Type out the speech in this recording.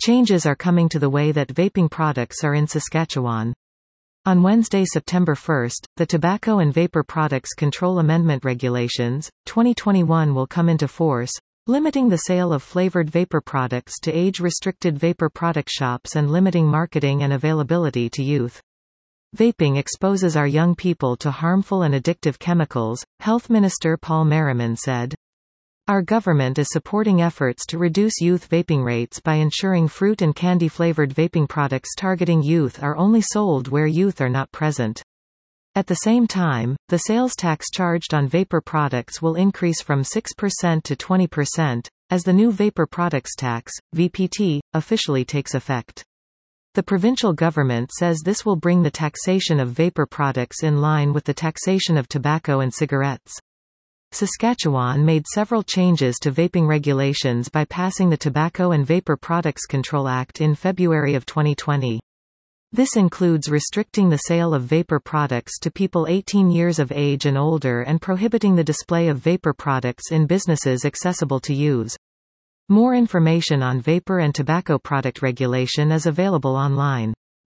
Changes are coming to the way that vaping products are in Saskatchewan. On Wednesday, September 1, the Tobacco and Vapor Products Control Amendment Regulations, 2021 will come into force, limiting the sale of flavored vapor products to age-restricted vapor product shops and limiting marketing and availability to youth. Vaping exposes our young people to harmful and addictive chemicals, Health Minister Paul Merriman said. Our government is supporting efforts to reduce youth vaping rates by ensuring fruit and candy-flavored vaping products targeting youth are only sold where youth are not present. At the same time, the sales tax charged on vapor products will increase from 6% to 20%, as the new Vapor Products Tax, VPT, officially takes effect. The provincial government says this will bring the taxation of vapor products in line with the taxation of tobacco and cigarettes. Saskatchewan made several changes to vaping regulations by passing the Tobacco and Vapor Products Control Act in February of 2020. This includes restricting the sale of vapor products to people 18 years of age and older and prohibiting the display of vapor products in businesses accessible to youths. More information on vapor and tobacco product regulation is available online.